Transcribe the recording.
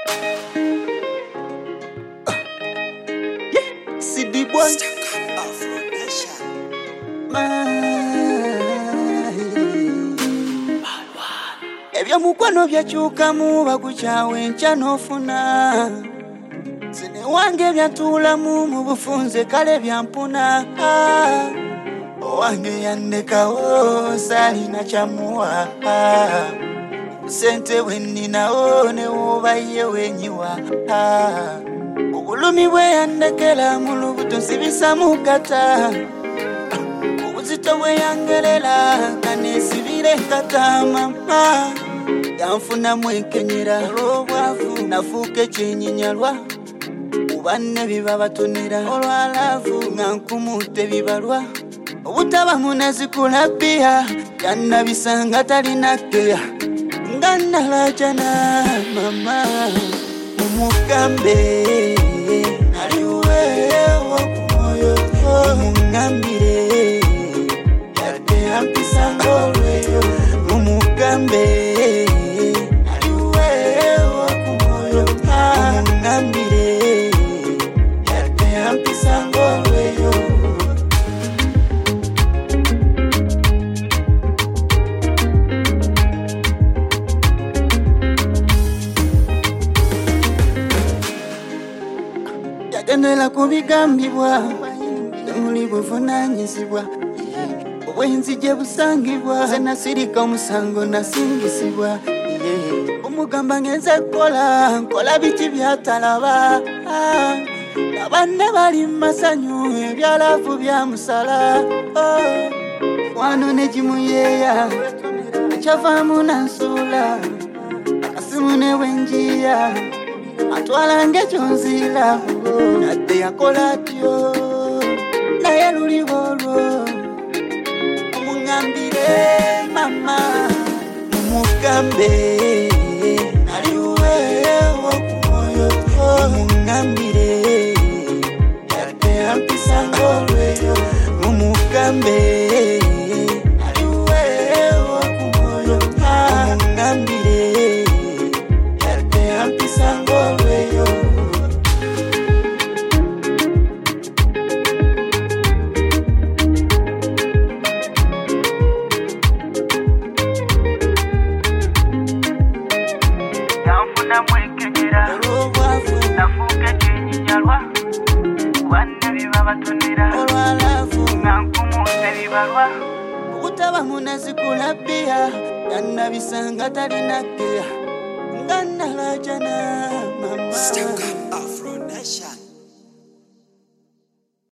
CD boy ebyo mukwano byakyuka mu bakukyawe enkya n'ofuna sine wange byatulamu mu bufunze kale byampuna owange yannekawo salina kyamuwa sente bwenninawo ne woba ye wenyiwa obulumi bwe yandekera mu lubuto nsibisa mukata obuzito bwe yangerera kaneesibire nkata mama yanfunamu enkenyera olw'obwavu nafuuka ekyenyinyalwa ubanne biba batonera olwalaavu nga nkumute bibalwa obutaba munazikula bbiya yannabisanga talina keya nga nalajana mama mumugambe aliwewo ku mwoyo mumungambire yadde ampisanga olweyo mumugambe aliwewo ku mwoyo mumungambire yadde ampisanga olweyo yagendera kubigambibwa temuli buvunanyizibwa obwenzije busangibwa zenasirika omusango nasingisibwa omugamba ngenze nkola biti byatalaba abanne bali masanyu ebyalafu byamusala wano negimuyeya ekyavaamu nansula akasimu newenjiya atwalange kyonzira nadde yakola atyo naye luliwo olwo omungambire mama mumugambe aliwewo ku mwoyo omungambire yadde ampisanga olweyo mumugambe aliwewo ku mwoyo omungambire yadde ampisanga olweyo nafuuka ekyenyinyalwa wanne biba batonera olwalaavu nga nkumute bibalwa obutaba munazikula bbiya yannabisanga talina keya nga nalajana mama